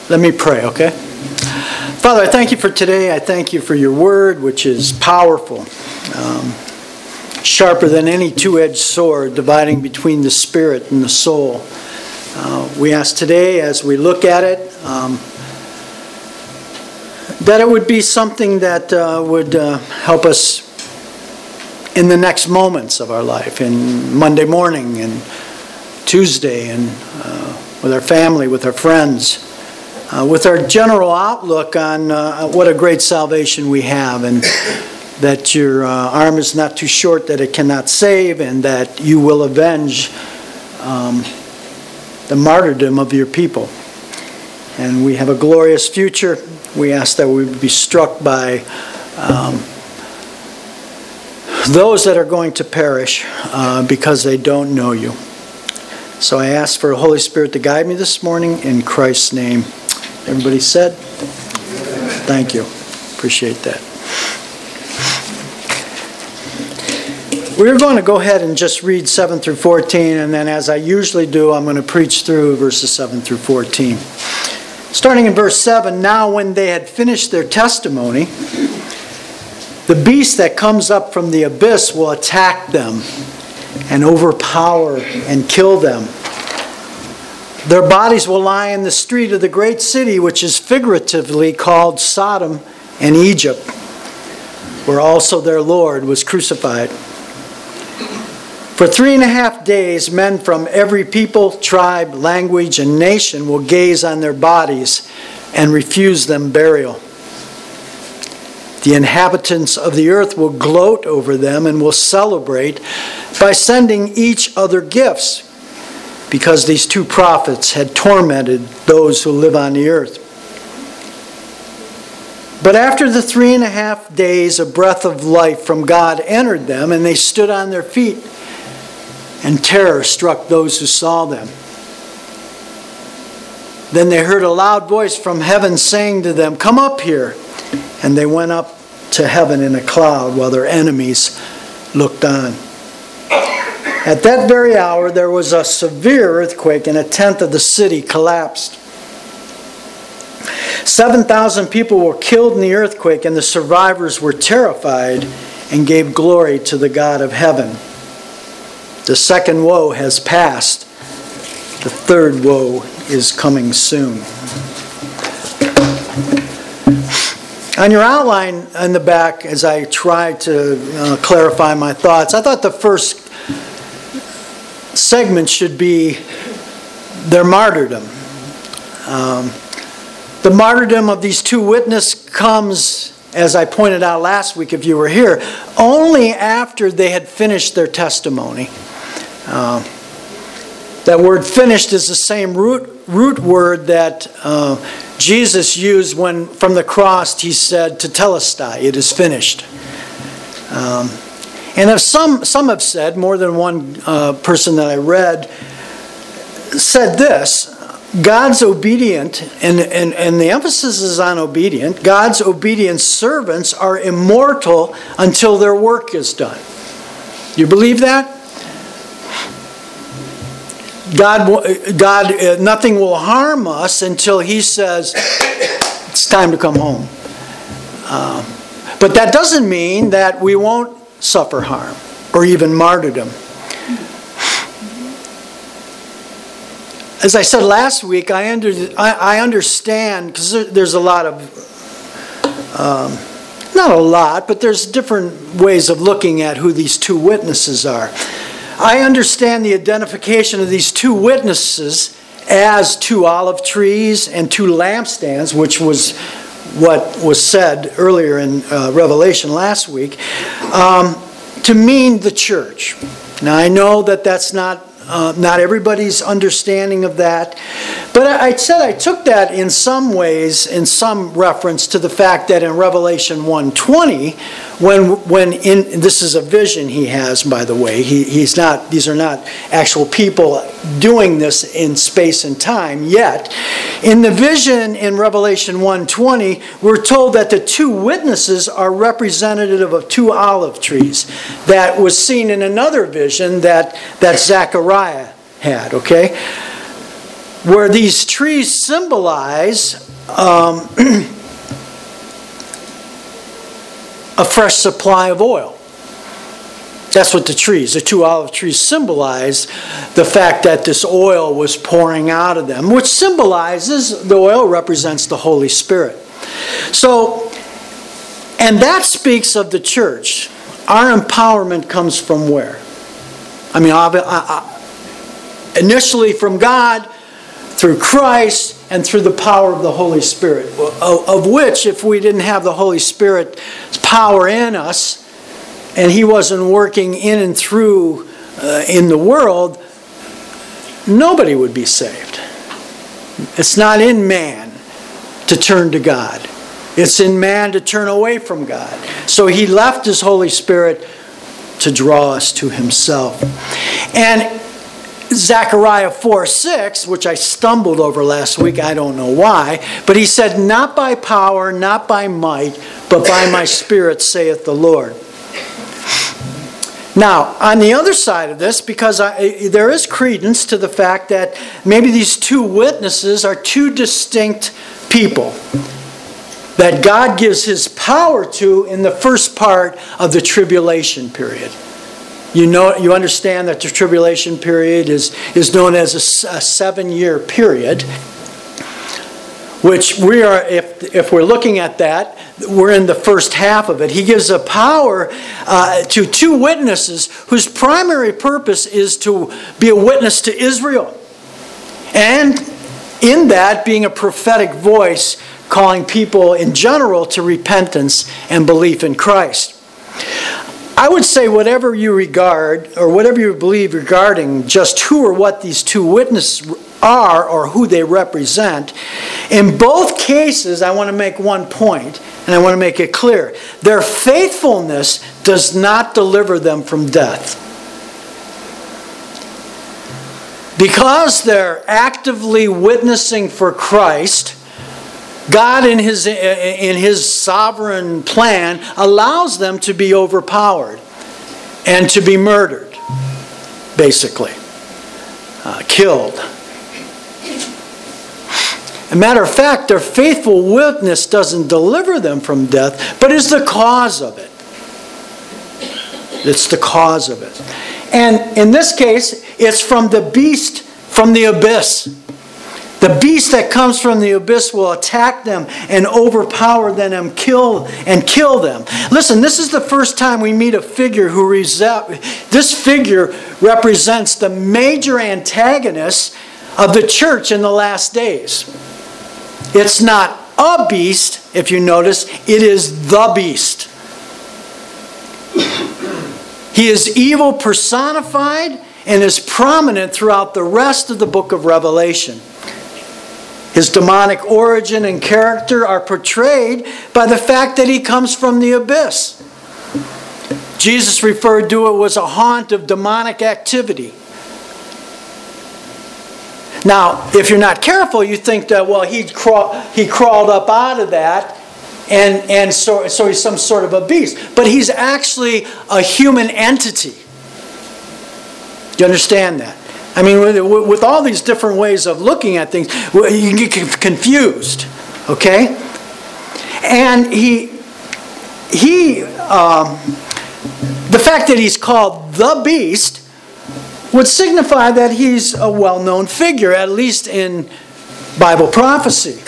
Let me pray, okay? Father, I thank you for today. I thank you for your word, which is powerful, sharper than any two-edged sword, dividing between the spirit and the soul. We ask today, as we look at it, that it would be something that would help us in the next moments of our life, in Monday morning and Tuesday, and with our family, with our friends, with our general outlook on what a great salvation we have, and that your arm is not too short that it cannot save, and that you will avenge the martyrdom of your people. And we have a glorious future. We ask that we would be struck by those that are going to perish because they don't know you. So I ask for the Holy Spirit to guide me this morning in Christ's name. Everybody said? Thank you. Appreciate that. We're going to go ahead and just read 7 through 14, and then as I usually do, I'm going to preach through verses 7 through 14. Starting in verse 7, now when they had finished their testimony, the beast that comes up from the abyss will attack them and overpower and kill them. Their bodies will lie in the street of the great city, which is figuratively called Sodom and Egypt, where also their Lord was crucified. For 3.5 days, men from every people, tribe, language, and nation will gaze on their bodies and refuse them burial. The inhabitants of the earth will gloat over them and will celebrate by sending each other gifts, because these two prophets had tormented those who live on the earth. But after the 3.5 days, a breath of life from God entered them, and they stood on their feet, and terror struck those who saw them. Then they heard a loud voice from heaven saying to them, "Come up here." And they went up to heaven in a cloud while their enemies looked on. At that very hour, there was a severe earthquake, and 1/10 of the city collapsed. 7,000 people were killed in the earthquake, and the survivors were terrified and gave glory to the God of heaven. The second woe has passed. The third woe is coming soon. On your outline in the back, as I try to clarify my thoughts, I thought the first segment should be their martyrdom. The martyrdom of these two witnesses comes, as I pointed out last week if you were here, only after they had finished their testimony. That word finished is the same root word that Jesus used when from the cross he said tetelestai, it is finished. And if some have said, more than one person that I read said this, God's obedient, and the emphasis is on obedient, God's obedient servants are immortal until their work is done. You believe that? God, nothing will harm us until He says, it's time to come home. But that doesn't mean that we won't suffer harm or even martyrdom. As I said last week, I understand, because there's a lot of, not a lot, but there's different ways of looking at who these two witnesses are. I understand the identification of these two witnesses as 2 olive trees and 2 lampstands, which was what was said earlier in Revelation last week, to mean the church. Now I know that that's not everybody's understanding of that, but I said I took that in some ways, in some reference to the fact that in Revelation 1:20, when this is a vision he has, by the way. He's not; these are not actual people doing this in space and time yet. In the vision in Revelation 1:20, we're told that the 2 witnesses are representative of 2 olive trees. That was seen in another vision that Zechariah had. Okay. where these trees symbolize a fresh supply of oil. That's what the 2 olive trees symbolize, the fact that this oil was pouring out of them, which symbolizes, the oil represents the Holy Spirit. So, and that speaks of the church. Our empowerment comes from where? I mean, initially from God, through Christ, and through the power of the Holy Spirit, of which, if we didn't have the Holy Spirit's power in us, and He wasn't working in and through in the world, nobody would be saved. It's not in man to turn to God. It's in man to turn away from God. So He left His Holy Spirit to draw us to Himself. And Zechariah 4:6, which I stumbled over last week, I don't know why, but he said, "Not by power, not by might, but by my Spirit, saith the Lord." Now, on the other side of this, because there is credence to the fact that maybe these 2 witnesses are 2 distinct people that God gives His power to in the first part of the tribulation period. You understand that the tribulation period is known as a 7-year period, which we are, if we're looking at that, we're in the first half of it. He gives a power to 2 witnesses whose primary purpose is to be a witness to Israel. And in that, being a prophetic voice, calling people in general to repentance and belief in Christ. I would say whatever you regard, or whatever you believe regarding just who or what these 2 witnesses are, or who they represent, in both cases, I want to make one point, and I want to make it clear. Their faithfulness does not deliver them from death. Because they're actively witnessing for Christ, God in His sovereign plan allows them to be overpowered and to be murdered, basically, killed. As a matter of fact, their faithful witness doesn't deliver them from death, but is the cause of it. It's the cause of it. And in this case, it's from the beast from the abyss. The beast that comes from the abyss will attack them and overpower them and kill them. Listen, this is the first time we meet a figure who this figure represents the major antagonist of the church in the last days. It's not a beast, if you notice, it is the beast. He is evil personified and is prominent throughout the rest of the book of Revelation. His demonic origin and character are portrayed by the fact that he comes from the abyss. Jesus referred to it as a haunt of demonic activity. Now, if you're not careful, you think that, well, he crawled up out of that, and so he's some sort of a beast. But he's actually a human entity. Do you understand that? I mean, with all these different ways of looking at things, you get confused, okay? And the fact that he's called the beast would signify that he's a well-known figure, at least in Bible prophecy.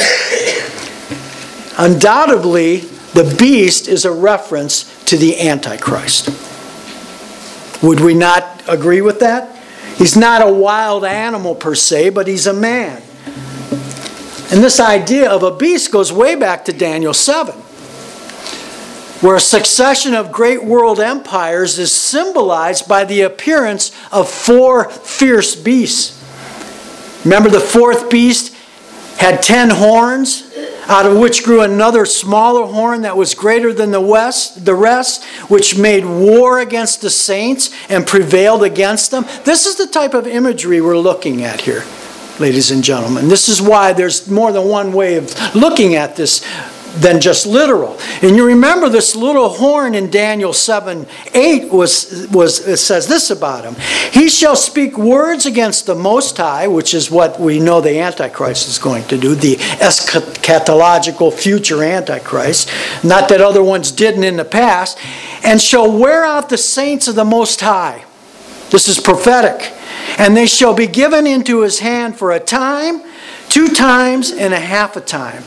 Undoubtedly, the beast is a reference to the Antichrist. Would we not agree with that? He's not a wild animal per se, but he's a man. And this idea of a beast goes way back to Daniel 7, where a succession of great world empires is symbolized by the appearance of 4 fierce beasts. Remember, the 4th beast had 10 horns, out of which grew another smaller horn that was greater than the rest, which made war against the saints and prevailed against them. This is the type of imagery we're looking at here, ladies and gentlemen. This is why there's more than one way of looking at this than just literal. And you remember this little horn in Daniel 7:8 it says this about him. He shall speak words against the Most High, which is what we know the Antichrist is going to do, the eschatological future Antichrist. Not that other ones didn't in the past. And shall wear out the saints of the Most High. This is prophetic. And they shall be given into his hand for a time, 2 times, and a half a time.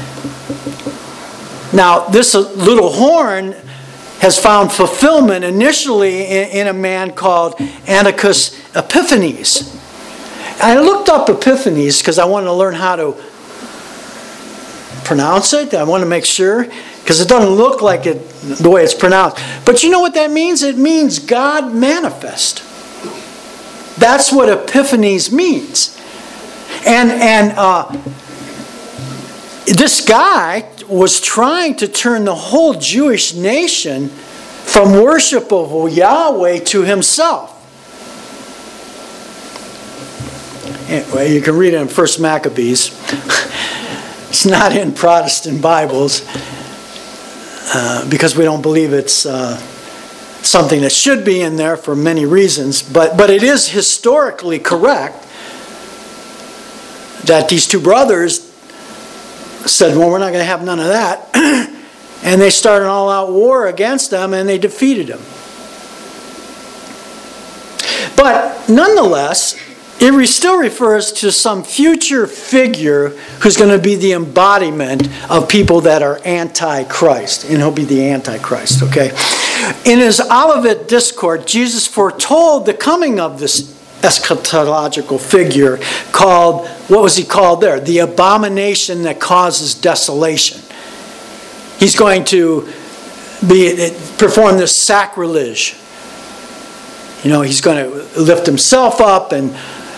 Now, this little horn has found fulfillment initially in a man called Antiochus Epiphanes. I looked up Epiphanes because I wanted to learn how to pronounce it. I want to make sure, because it doesn't look like it the way it's pronounced. But you know what that means? It means God manifest. That's what Epiphanes means. And this guy was trying to turn the whole Jewish nation from worship of Yahweh to himself. Anyway, you can read it in 1 Maccabees. It's not in Protestant Bibles because we don't believe it's something that should be in there for many reasons. But it is historically correct that these 2 brothers said, well, we're not going to have none of that. And they started an all-out war against them, and they defeated them. But nonetheless, it still refers to some future figure who's going to be the embodiment of people that are anti-Christ. And he'll be the Antichrist, okay? In his Olivet Discourse, Jesus foretold the coming of this eschatological figure called, what was he called there? The abomination that causes desolation. He's going to perform this sacrilege. You know, he's going to lift himself up, and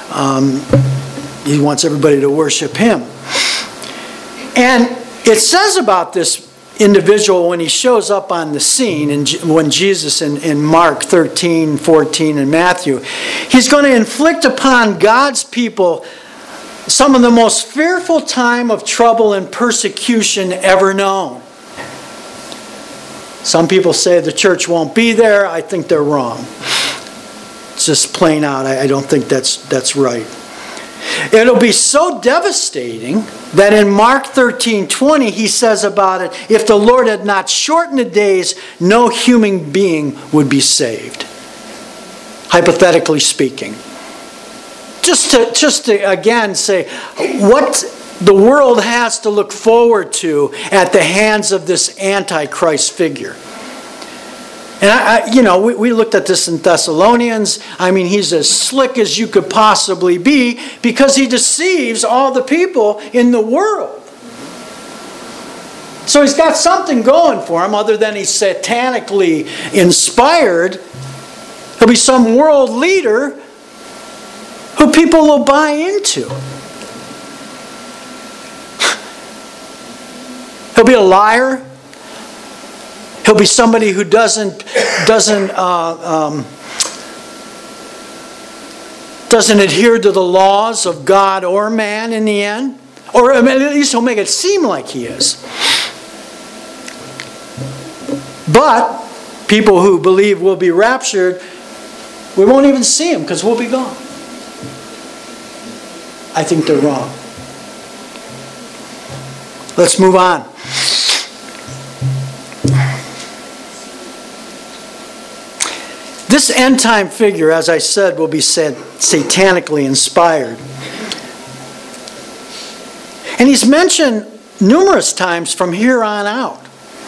he wants everybody to worship him. And it says about this individual when he shows up on the scene, and when Jesus in Mark 13, 14, and Matthew, he's going to inflict upon God's people some of the most fearful time of trouble and persecution ever known. Some people say the church won't be there. I think they're wrong. It's just plain out. I don't think that's right. It'll be so devastating that in Mark 13:20 he says about it, if the Lord had not shortened the days, no human being would be saved. Hypothetically speaking. Just to again say what the world has to look forward to at the hands of this Antichrist figure. And we looked at this in Thessalonians. I mean, he's as slick as you could possibly be because he deceives all the people in the world. So he's got something going for him other than he's satanically inspired. He'll be some world leader who people will buy into. He'll be a liar. He'll be somebody who doesn't adhere to the laws of God or man in the end. Or at least he'll make it seem like he is. But people who believe we'll be raptured, we won't even see him because we'll be gone. I think they're wrong. Let's move on. This end-time figure, as I said, will be satanically inspired. And he's mentioned numerous times from here on out.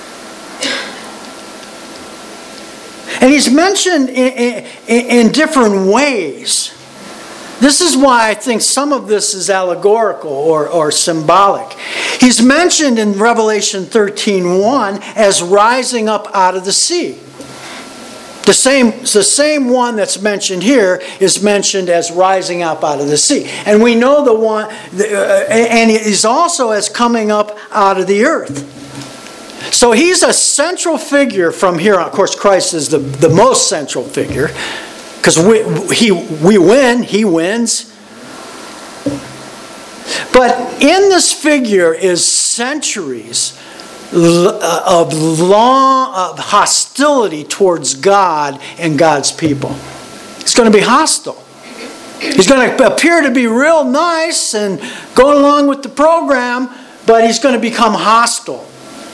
And he's mentioned in different ways. This is why I think some of this is allegorical or symbolic. He's mentioned in Revelation 13:1 as rising up out of the sea. The same one that's mentioned here is mentioned as rising up out of the sea. And we know the one, and he's also as coming up out of the earth. So he's a central figure from here on. Of course, Christ is the most central figure because we win, he wins. But in this figure is centuries of hostility towards God and God's people. He's going to be hostile. He's going to appear to be real nice and going along with the program, but he's going to become hostile.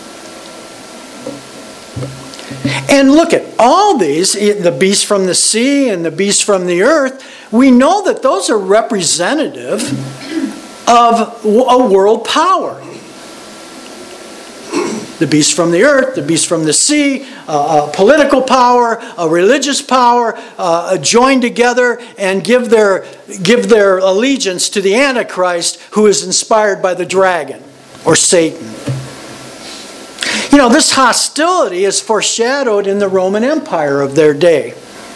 And look at all these, the beast from the sea and the beast from the earth, we know that those are representative of a world power. The beast from the earth, the beast from the sea, a political power, a religious power, join together and give their allegiance to the Antichrist, who is inspired by the dragon or Satan. You know, this hostility is foreshadowed in the Roman Empire of their day,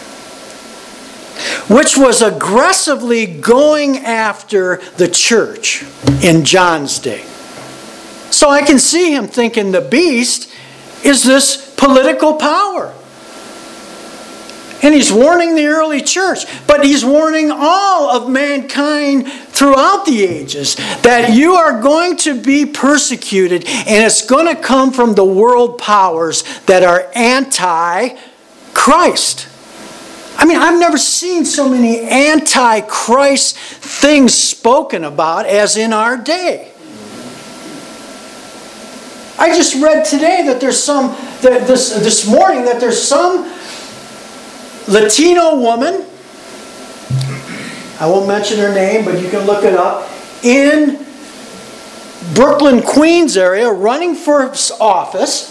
which was aggressively going after the church in John's day. So I can see him thinking the beast is this political power. And he's warning the early church, but he's warning all of mankind throughout the ages that you are going to be persecuted, and it's going to come from the world powers that are anti-Christ. I mean, I've never seen so many anti-Christ things spoken about as in our day. I just read today that there's this morning that there's some Latino woman, I won't mention her name, but you can look it up, in Brooklyn, Queens area, running for office,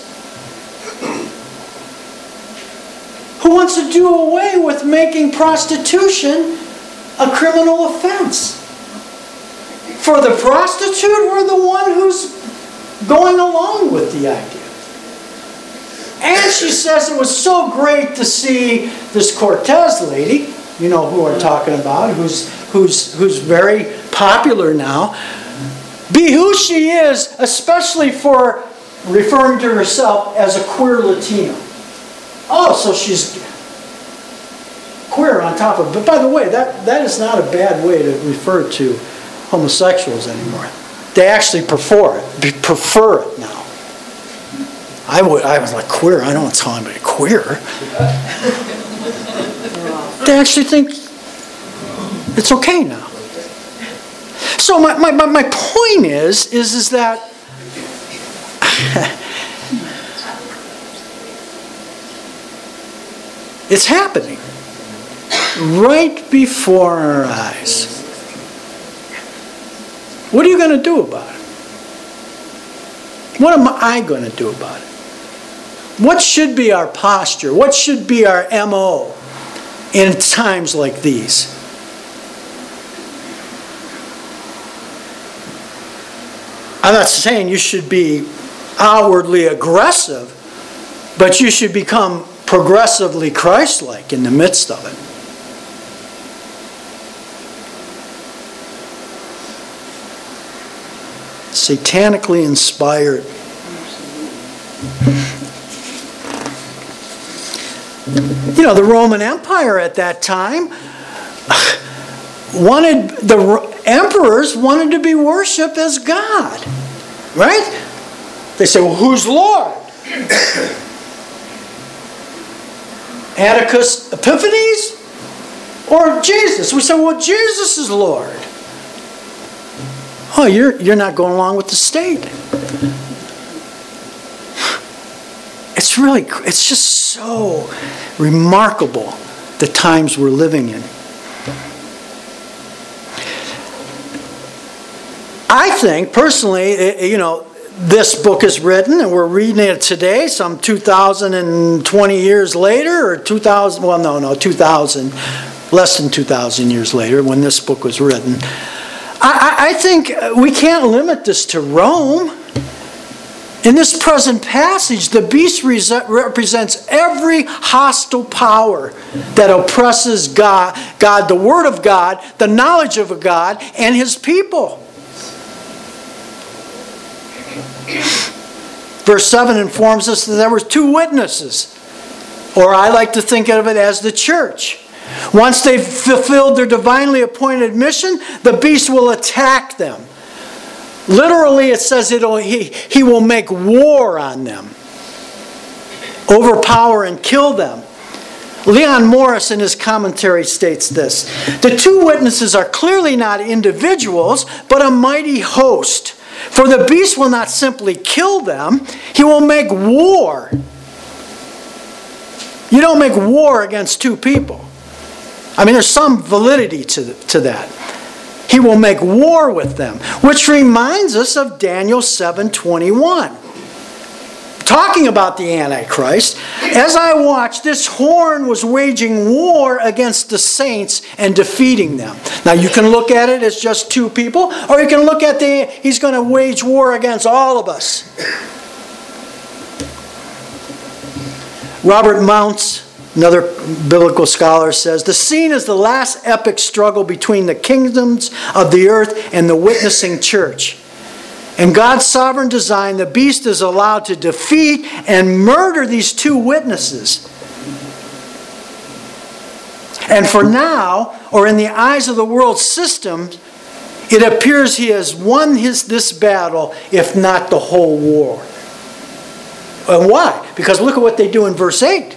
who wants to do away with making prostitution a criminal offense. For the prostitute or the one who's going along with the idea. And she says it was so great to see this Cortez lady, you know who I'm talking about, who's very popular now, be who she is, especially for referring to herself as a queer Latino. Oh, so she's queer on top of it. But by the way, that is not a bad way to refer to homosexuals anymore. They actually prefer it now. I was like, queer? I don't tell anybody queer. They actually think it's okay now. So my point is that it's happening right before our eyes. What are you going to do about it? What am I going to do about it? What should be our posture? What should be our MO in times like these? I'm not saying you should be outwardly aggressive, but you should become progressively Christ-like in the midst of it. Satanically inspired. You know, the Roman Empire at that time the emperors wanted to be worshipped as God. Right? They say, well, who's Lord? Antiochus Epiphanes or Jesus? We say, well, Jesus is Lord. Oh, you're not going along with the state. It's just so remarkable the times we're living in. I think, personally, this book is written, and we're reading it today, some 2,020 years later, or 2,000, less than 2,000 years later, when this book was written. I think we can't limit this to Rome. In this present passage, the beast represents every hostile power that oppresses God, the Word of God, the knowledge of God, and His people. Verse 7 informs us that there were two witnesses, or I like to think of it as the church. Once they've fulfilled their divinely appointed mission, the beast will attack them Literally, it says he will make war on them, overpower and kill them. Leon Morris in his commentary states this: the two witnesses are clearly not individuals, but a mighty host. For the beast will not simply kill them, he will make war. You don't make war against two people. I mean, there's some validity to that. He will make war with them, which reminds us of Daniel 7:21. Talking about the Antichrist, as I watched, this horn was waging war against the saints and defeating them. Now you can look at it as just two people, or you can look at he's going to wage war against all of us. Robert Mounce, another biblical scholar, says, the scene is the last epic struggle between the kingdoms of the earth and the witnessing church. In God's sovereign design, the beast is allowed to defeat and murder these two witnesses. And for now, or in the eyes of the world system, it appears he has won this battle, if not the whole war. And why? Because look at what they do in verse 8.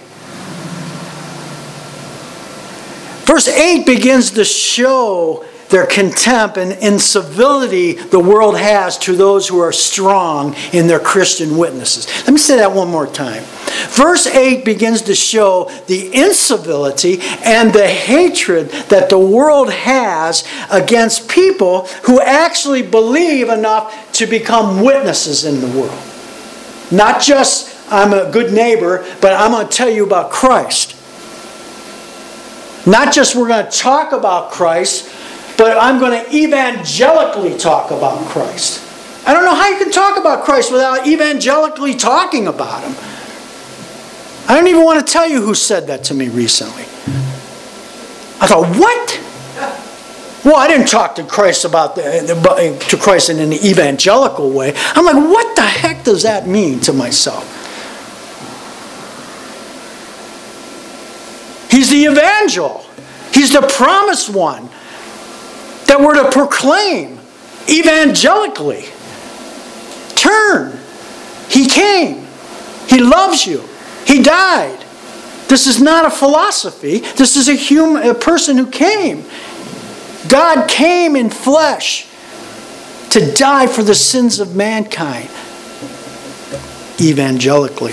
Verse 8 begins to show their contempt and incivility the world has to those who are strong in their Christian witnesses. Let me say that one more time. Verse 8 begins to show the incivility and the hatred that the world has against people who actually believe enough to become witnesses in the world. Not just, I'm a good neighbor, but I'm going to tell you about Christ. Not just we're going to talk about Christ, but I'm going to evangelically talk about Christ. I don't know how you can talk about Christ without evangelically talking about Him. I don't even want to tell you who said that to me recently. I thought, what? Well, I didn't talk to Christ to Christ in an evangelical way. I'm like, what the heck does that mean to myself? He's the evangel. He's the promised one that we're to proclaim evangelically. Turn. He came. He loves you. He died. This is not a philosophy. This is a person who came. God came in flesh to die for the sins of mankind evangelically.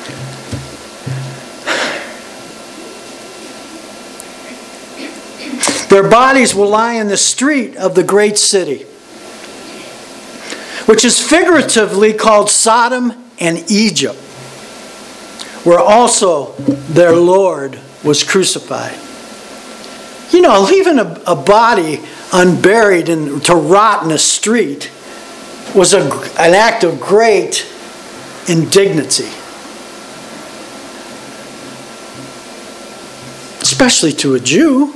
Their bodies will lie in the street of the great city, which is figuratively called Sodom and Egypt, where also their Lord was crucified. You know, leaving a body unburied and to rot in a street was an act of great indignity. Especially to a Jew.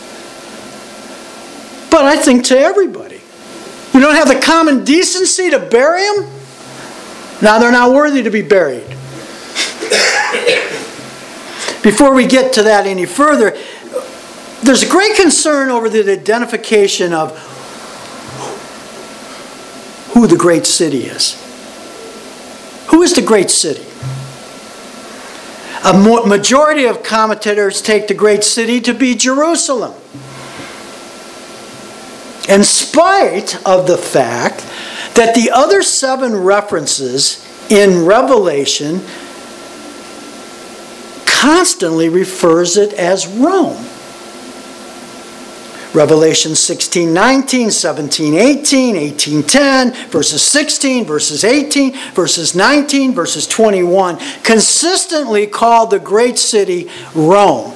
But I think to everybody. You don't have the common decency to bury them? Now they're not worthy to be buried. Before we get to that any further, there's a great concern over the identification of who the great city is. Who is the great city? A majority of commentators take the great city to be Jerusalem. In spite of the fact that the other 7 references in Revelation constantly refers it as Rome. Revelation 16:19, 17:18, 18:10, verses 16, verses 18, verses 19, verses 21 consistently call the great city Rome.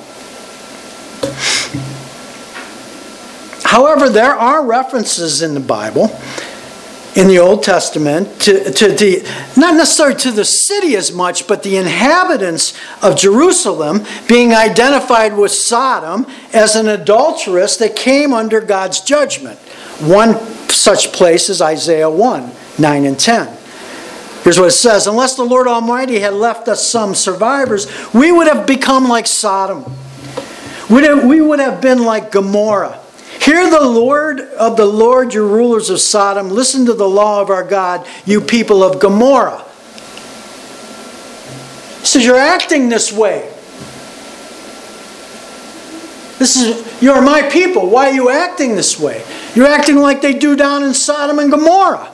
However, there are references in the Bible, in the Old Testament, to the, not necessarily to the city as much, but the inhabitants of Jerusalem being identified with Sodom as an adulteress that came under God's judgment. One such place is Isaiah 1, 9 and 10. Here's what it says: unless the Lord Almighty had left us some survivors, we would have become like Sodom. We would have been like Gomorrah. Hear the word of the Lord, you rulers of Sodom. Listen to the law of our God, you people of Gomorrah. He says, you're acting this way. You're my people. Why are you acting this way? You're acting like they do down in Sodom and Gomorrah.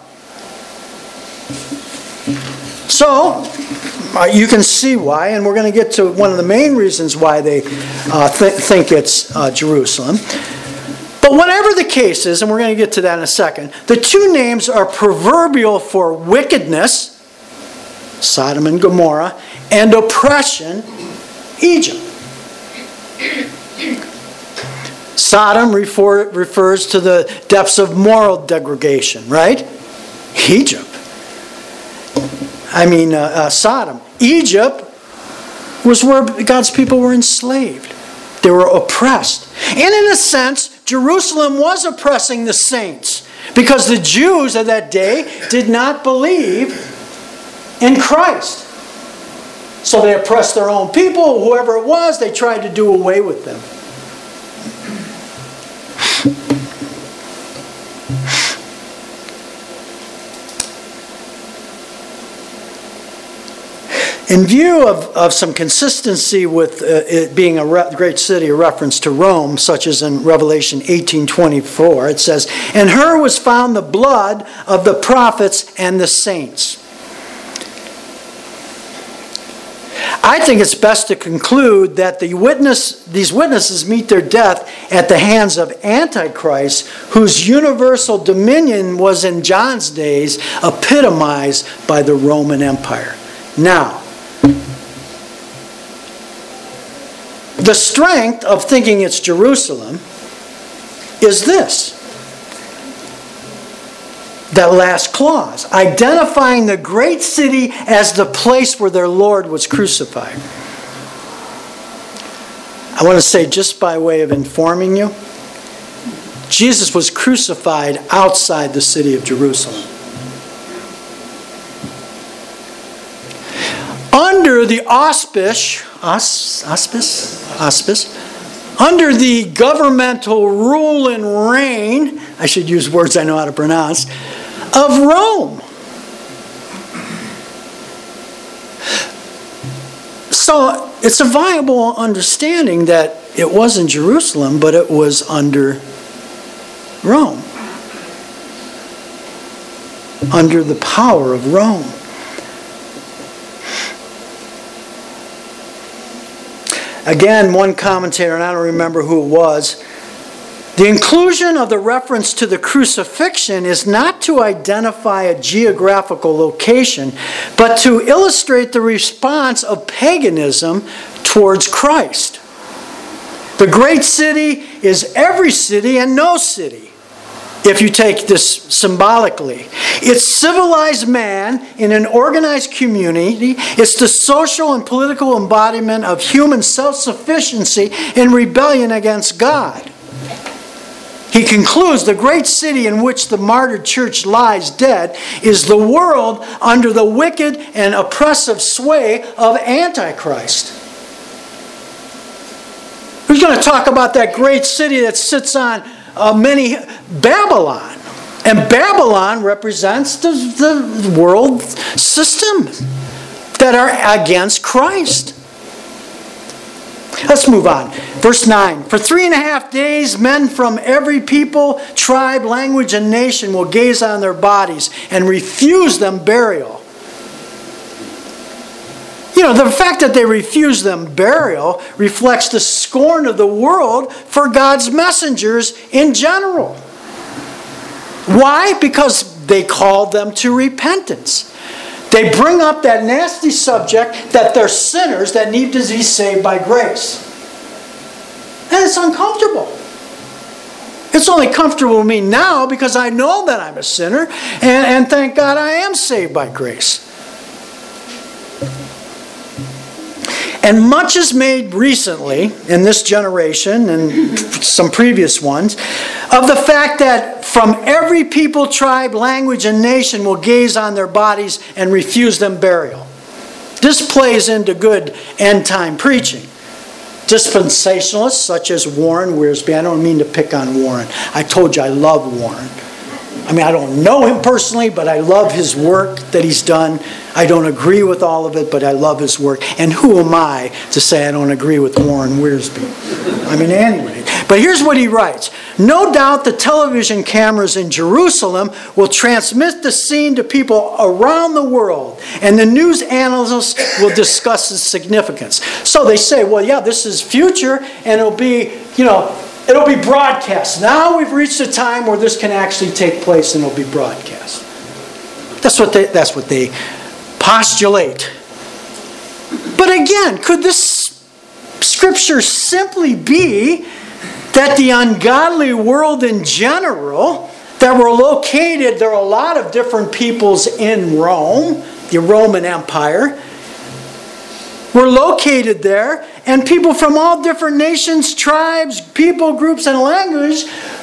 So, you can see why, and we're going to get to one of the main reasons why they think it's Jerusalem. But whatever the case is, and we're going to get to that in a second, the two names are proverbial for wickedness, Sodom and Gomorrah, and oppression, Egypt. Sodom refers to the depths of moral degradation, right? Egypt. Sodom. Egypt was where God's people were enslaved. They were oppressed. And in a sense, Jerusalem was oppressing the saints because the Jews of that day did not believe in Christ. So they oppressed their own people, whoever it was, they tried to do away with them. In view of some consistency with it being a great city, a reference to Rome, such as in Revelation 18:24, it says, "In her was found the blood of the prophets and the saints." I think it's best to conclude that these witnesses meet their death at the hands of Antichrist, whose universal dominion was in John's days epitomized by the Roman Empire. Now, the strength of thinking it's Jerusalem is this. That last clause, identifying the great city as the place where their Lord was crucified. I want to say, just by way of informing you, Jesus was crucified outside the city of Jerusalem. Under the auspice, under the governmental rule and reign, I should use words I know how to pronounce, of Rome. So it's a viable understanding that it wasn't Jerusalem, but it was under Rome. Under the power of Rome. Again, one commentator, and I don't remember who it was, the inclusion of the reference to the crucifixion is not to identify a geographical location, but to illustrate the response of paganism towards Christ. The great city is every city and no city, if you take this symbolically. It's civilized man in an organized community. It's the social and political embodiment of human self-sufficiency in rebellion against God. He concludes, the great city in which the martyred church lies dead is the world under the wicked and oppressive sway of Antichrist. He's going to talk about that great city that sits on Babylon. And Babylon represents the world system that are against Christ. Let's move on. Verse 9. For 3.5 days, men from every people, tribe, language, and nation will gaze on their bodies and refuse them burial. You know, the fact that they refuse them burial reflects the scorn of the world for God's messengers in general. Why? Because they called them to repentance. They bring up that nasty subject that they're sinners that need to be saved by grace. And it's uncomfortable. It's only comfortable to me now because I know that I'm a sinner, and thank God I am saved by grace. And much is made recently in this generation and some previous ones of the fact that from every people, tribe, language, and nation will gaze on their bodies and refuse them burial. This plays into good end-time preaching. dispensationalists such as Warren Wiersbe. I don't mean to pick on Warren. I told you I love Warren. I mean, I don't know him personally, but I love his work that he's done. I don't agree with all of it, but I love his work. And who am I to say I don't agree with Warren Wiersbe? I mean, anyway. But here's what he writes. No doubt the television cameras in Jerusalem will transmit the scene to people around the world, and the news analysts will discuss its significance. So they say, well, yeah, this is future, and it'll be, it'll be broadcast. Now we've reached a time where this can actually take place and it'll be broadcast. That's what they postulate. But again, could this scripture simply be that the ungodly world in general, that were located, there are a lot of different peoples in Rome, the Roman Empire, were located there, and people from all different nations, tribes, people groups, and languages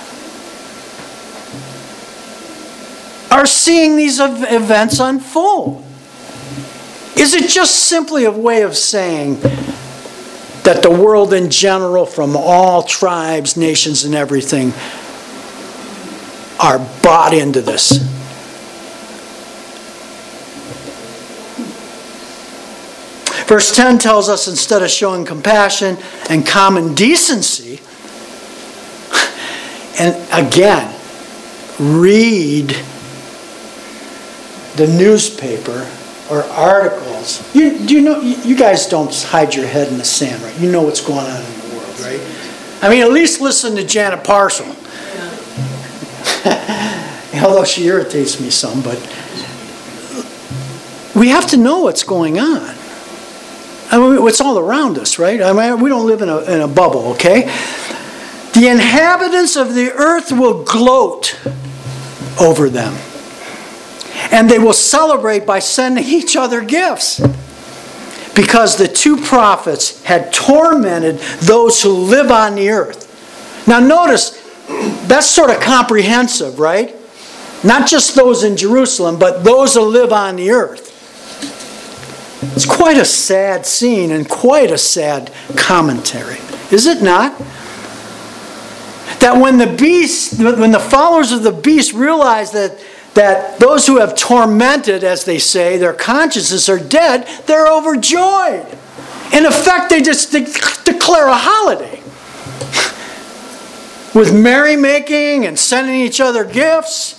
are seeing these events unfold? Is it just simply a way of saying that the world in general, from all tribes, nations, and everything, are bought into this? Verse 10 tells us instead of showing compassion and common decency, and again, read the newspaper or articles. You guys don't hide your head in the sand, right? You know what's going on in the world, right? I mean, at least listen to Janet Parcel. Yeah. Although she irritates me some, but we have to know what's going on. I mean, it's all around us, right? I mean, we don't live in a bubble, okay? The inhabitants of the earth will gloat over them. And they will celebrate by sending each other gifts. Because the two prophets had tormented those who live on the earth. Now notice, that's sort of comprehensive, right? Not just those in Jerusalem, but those who live on the earth. It's quite a sad scene and quite a sad commentary, is it not? That when the followers of the beast realize that those who have tormented, as they say, their consciences are dead, they're overjoyed. In effect, they just declare a holiday. With merrymaking and sending each other gifts.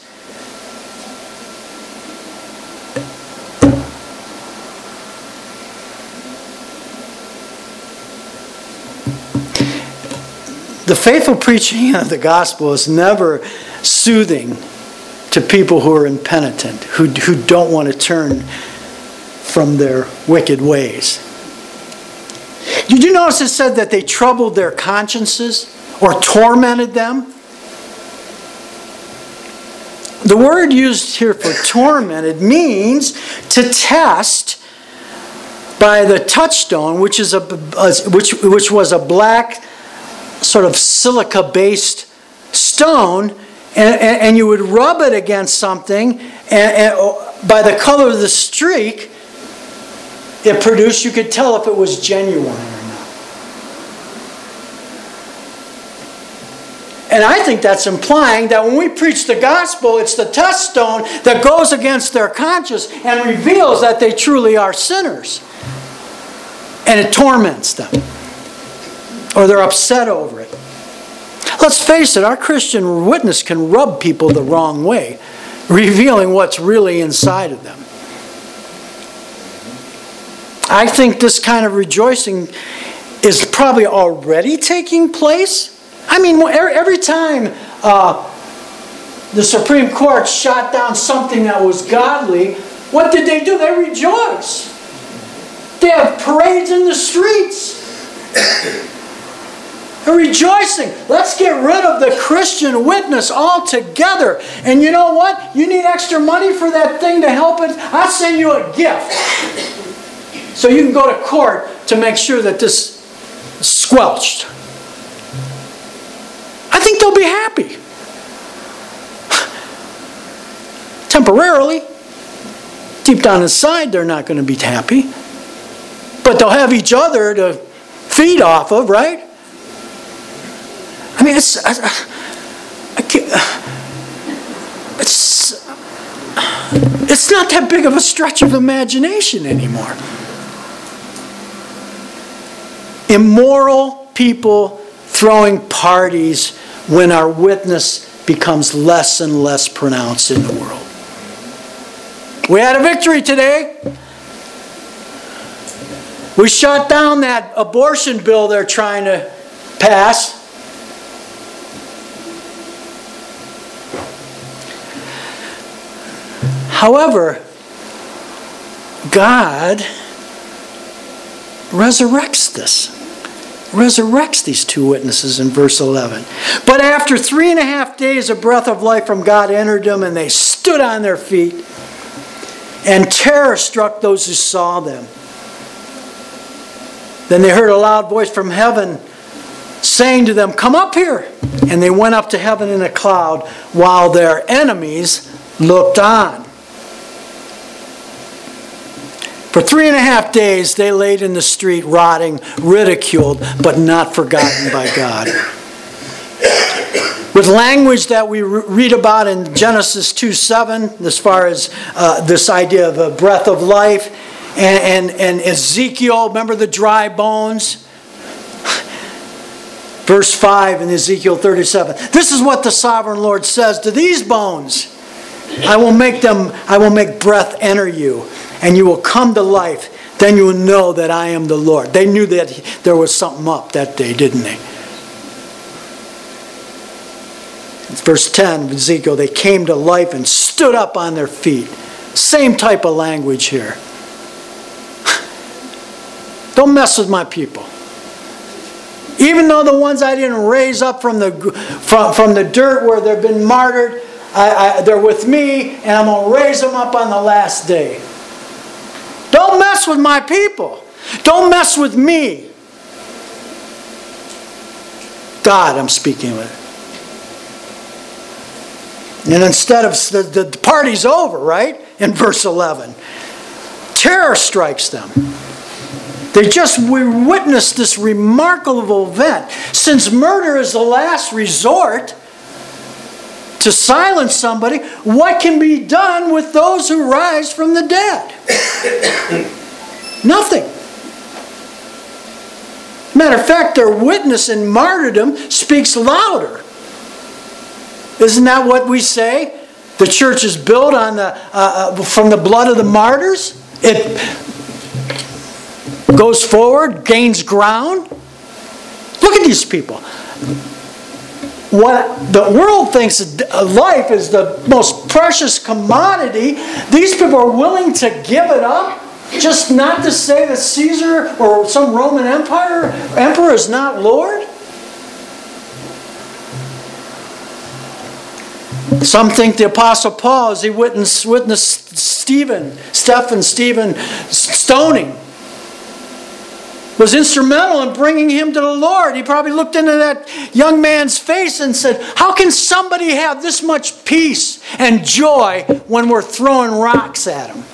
The faithful preaching of the gospel is never soothing to people who are impenitent, who don't want to turn from their wicked ways. Did you notice it said that they troubled their consciences or tormented them? The word used here for tormented means to test by the touchstone, which was a black sort of silica-based stone, and you would rub it against something, and by the color of the streak it produced, you could tell if it was genuine or not. And I think that's implying that when we preach the gospel, it's the test stone that goes against their conscience and reveals that they truly are sinners. And it torments them. Or they're upset over it. Let's face it, our Christian witness can rub people the wrong way, revealing what's really inside of them. I think this kind of rejoicing is probably already taking place. I mean, every time the Supreme Court shot down something that was godly, what did they do? They rejoice. They have parades in the streets. They're rejoicing. Let's get rid of the Christian witness altogether. And you know what? You need extra money for that thing to help it? I'll send you a gift. So you can go to court to make sure that this is squelched. I think they'll be happy. Temporarily. Deep down inside, they're not going to be happy. But they'll have each other to feed off of, right? I mean, it's not that big of a stretch of imagination anymore. Immoral people throwing parties when our witness becomes less and less pronounced in the world. We had a victory today. We shut down that abortion bill they're trying to pass. However, God resurrects this. Resurrects these two witnesses in verse 11. But after 3.5 days, a breath of life from God entered them, and they stood on their feet, and terror struck those who saw them. Then they heard a loud voice from heaven saying to them, "Come up here." And they went up to heaven in a cloud, while their enemies looked on. For 3.5 days they laid in the street, rotting, ridiculed, but not forgotten by God. With language that we read about in Genesis 2:7, as far as this idea of a breath of life, and Ezekiel, remember the dry bones? Verse 5 in Ezekiel 37. This is what the sovereign Lord says to these bones. I will make breath enter you, and you will come to life. Then you will know that I am the Lord. They knew that there was something up that day, didn't they? Verse 10 of Ezekiel, they came to life and stood up on their feet. Same type of language here. Don't mess with my people. Even though the ones I didn't raise up from the dirt where they've been martyred, they're with me, and I'm going to raise them up on the last day. Don't mess with my people. Don't mess with me. God, I'm speaking with. And instead of the party's over, right? In verse 11, terror strikes them. We witnessed this remarkable event. Since murder is the last resort to silence somebody, what can be done with those who rise from the dead? Nothing. Matter of fact, their witness in martyrdom speaks louder. Isn't that what we say? The church is built on from the blood of the martyrs. It goes forward, gains ground. Look at these people. What the world thinks life is the most precious commodity, these people are willing to give it up just not to say that Caesar or some Roman emperor is not Lord. Some think the Apostle Paul, as he witnessed Stephen stoning, was instrumental in bringing him to the Lord. He probably looked into that young man's face and said, how can somebody have this much peace and joy when we're throwing rocks at him?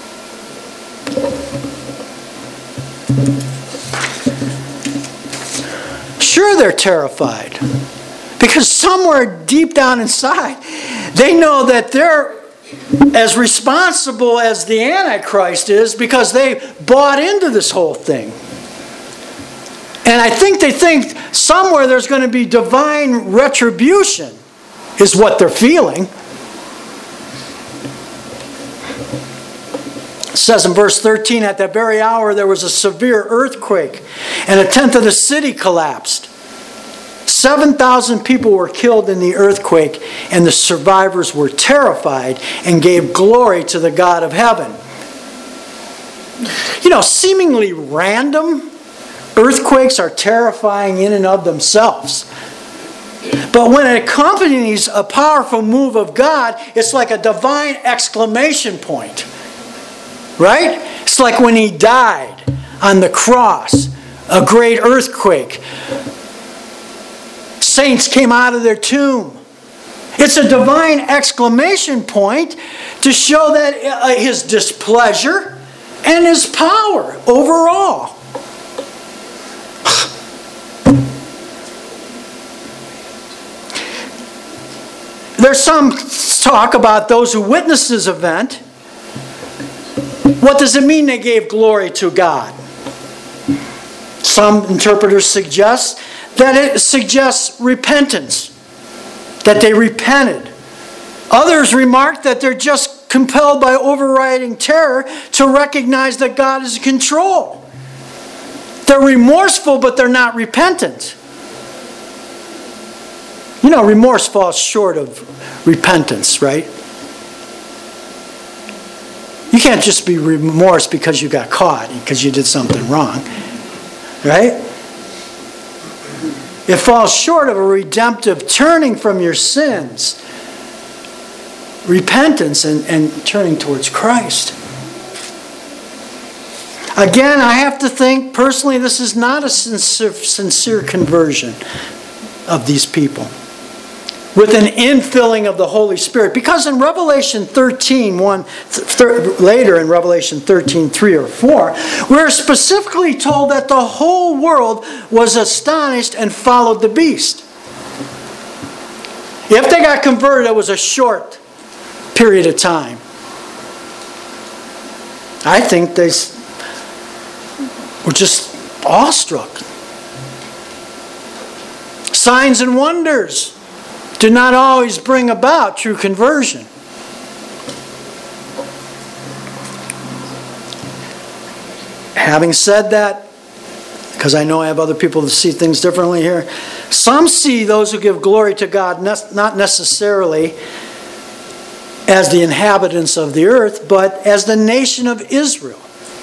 Sure, they're terrified. Because somewhere deep down inside, they know that they're as responsible as the Antichrist is because they bought into this whole thing. And I think they think somewhere there's going to be divine retribution, is what they're feeling. It says in verse 13, at that very hour there was a severe earthquake, and 1/10 of the city collapsed. 7,000 people were killed in the earthquake, and the survivors were terrified and gave glory to the God of heaven. You know, seemingly random earthquakes are terrifying in and of themselves. But when it accompanies a powerful move of God, it's like a divine exclamation point. Right? It's like when he died on the cross, a great earthquake. Saints came out of their tomb. It's a divine exclamation point to show that his displeasure and his power overall. There's some talk about those who witnessed this event. What does it mean they gave glory to God? Some interpreters suggest that it suggests repentance, that they repented. Others remark that they're just compelled by overriding terror to recognize that God is in control. They're remorseful, but they're not repentant. You know, remorse falls short of repentance, right? You can't just be remorsed because you got caught, because you did something wrong, right? It falls short of a redemptive turning from your sins, repentance, and turning towards Christ. Again, I have to think, personally, this is not a sincere conversion of these people with an infilling of the Holy Spirit. Because in Revelation 13, later in Revelation 13, 3 or 4, we're specifically told that the whole world was astonished and followed the beast. If they got converted, it was a short period of time. I think they were just awestruck. Signs and wonders do not always bring about true conversion. Having said that, because I know I have other people that see things differently here, some see those who give glory to God not necessarily as the inhabitants of the earth, but as the nation of Israel,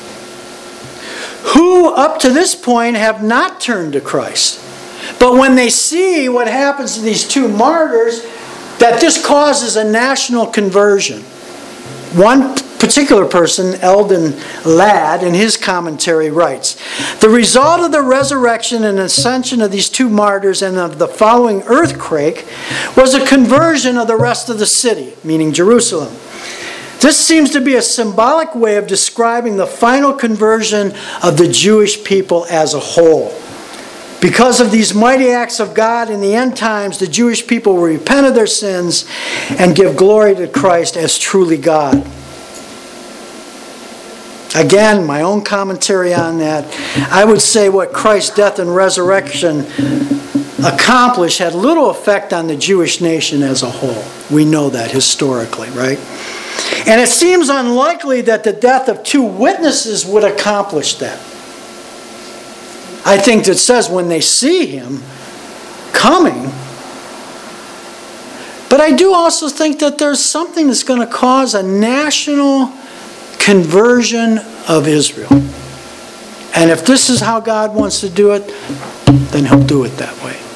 who up to this point have not turned to Christ. But when they see what happens to these two martyrs, that this causes a national conversion. One particular person, Eldon Ladd, in his commentary writes, "The result of the resurrection and ascension of these two martyrs and of the following earthquake was a conversion of the rest of the city," meaning Jerusalem. This seems to be a symbolic way of describing the final conversion of the Jewish people as a whole. Because of these mighty acts of God in the end times, the Jewish people will repent of their sins and give glory to Christ as truly God. Again, my own commentary on that, I would say what Christ's death and resurrection accomplished had little effect on the Jewish nation as a whole. We know that historically, right? And it seems unlikely that the death of two witnesses would accomplish that. I think it says when they see him coming. But I do also think that there's something that's going to cause a national conversion of Israel. And if this is how God wants to do it, then he'll do it that way.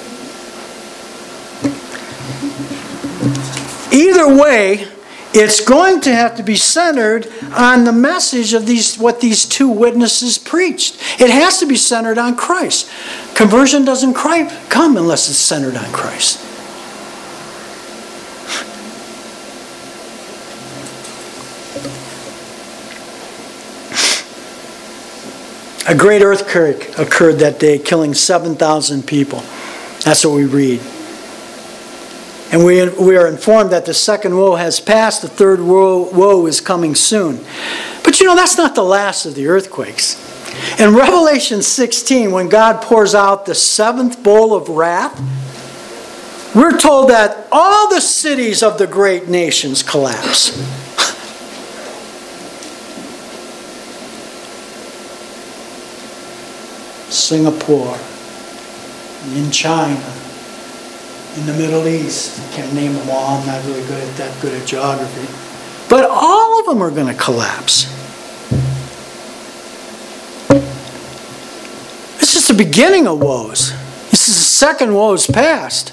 Either way, it's going to have to be centered on the message of what these two witnesses preached. It has to be centered on Christ. Conversion doesn't come unless it's centered on Christ. A great earthquake occurred that day, killing 7,000 people. That's what we read. And we are informed that the second woe has passed, the third woe is coming soon. But you know, that's not the last of the earthquakes. In Revelation 16, when God pours out the seventh bowl of wrath, we're told that all the cities of the great nations collapse. Singapore, in China, in the Middle East. I can't name them all. I'm not really good at geography. But all of them are going to collapse. This is the beginning of woes. This is the second woes past.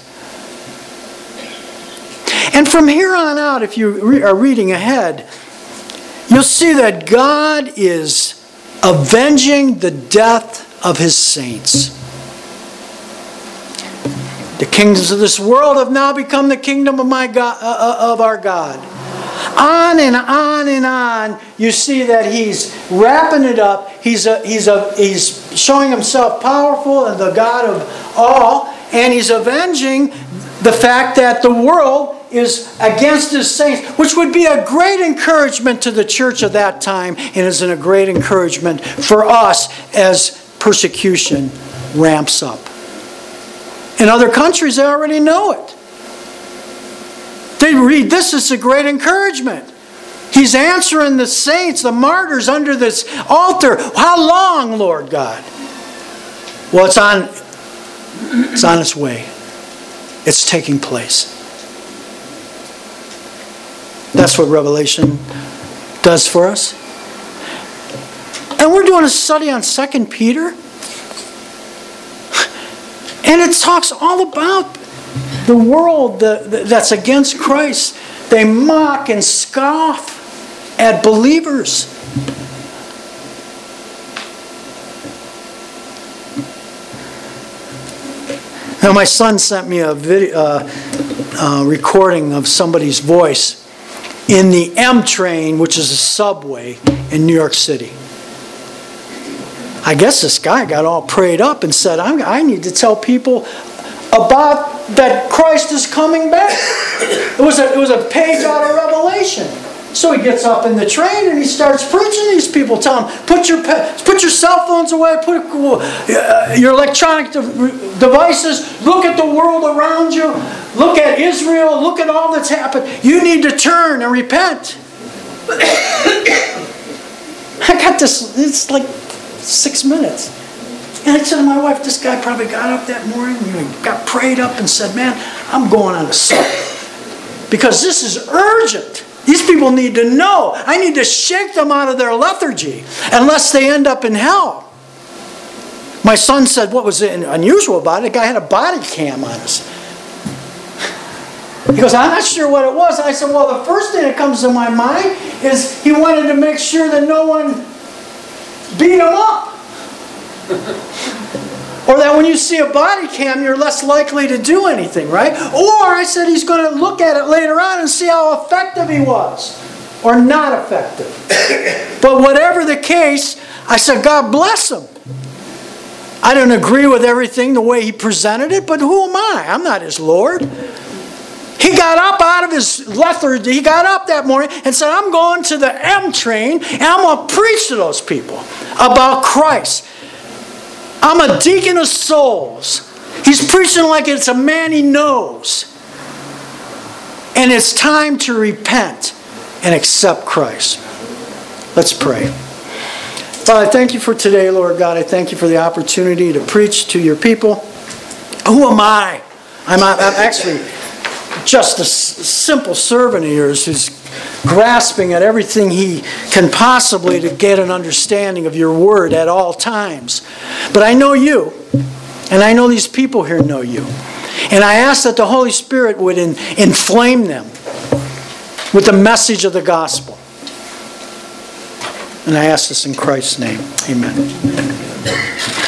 And from here on out, if you are reading ahead, you'll see that God is avenging the death of his saints. The kingdoms of this world have now become the kingdom of our God. On and on and on, you see that he's wrapping it up. He's showing himself powerful and the God of all, and he's avenging the fact that the world is against his saints, which would be a great encouragement to the church of that time and is a great encouragement for us as persecution ramps up. In other countries, they already know it. They read this as a great encouragement. He's answering the saints, the martyrs under this altar. How long, Lord God? Well, it's on its way. It's taking place. That's what Revelation does for us. And we're doing a study on 2 Peter. And it talks all about the world that's against Christ. They mock and scoff at believers. Now, my son sent me a video, recording of somebody's voice in the M train, which is a subway in New York City. I guess this guy got all prayed up and said, I need to tell people about that Christ is coming back. It was a page out of Revelation. So he gets up in the train and he starts preaching to these people. Tell them, put your cell phones away, put your electronic devices, look at the world around you, look at Israel, look at all that's happened. You need to turn and repent. I got this, it's like 6 minutes. And I said to my wife, this guy probably got up that morning, got prayed up and said, man, I'm going on a subway. Because this is urgent. These people need to know. I need to shake them out of their lethargy, unless they end up in hell. My son said, what was unusual about it? The guy had a body cam on us. He goes, I'm not sure what it was. And I said, well, the first thing that comes to my mind is he wanted to make sure that no one beat him up. Or that when you see a body cam, you're less likely to do anything, right? Or I said he's going to look at it later on and see how effective he was. Or not effective. But whatever the case, I said, God bless him. I don't agree with everything the way he presented it, but who am I? I'm not his Lord. He got up out of his lethargy. He got up that morning and said, I'm going to the M train and I'm going to preach to those people about Christ. I'm a deacon of souls. He's preaching like it's a man he knows. And it's time to repent and accept Christ. Let's pray. Father, I thank you for today, Lord God. I thank you for the opportunity to preach to your people. Who am I? I'm actually just a simple servant of yours who's grasping at everything he can possibly to get an understanding of your word at all times. But I know you, and I know these people here know you. And I ask that the Holy Spirit would inflame them with the message of the gospel. And I ask this in Christ's name. Amen.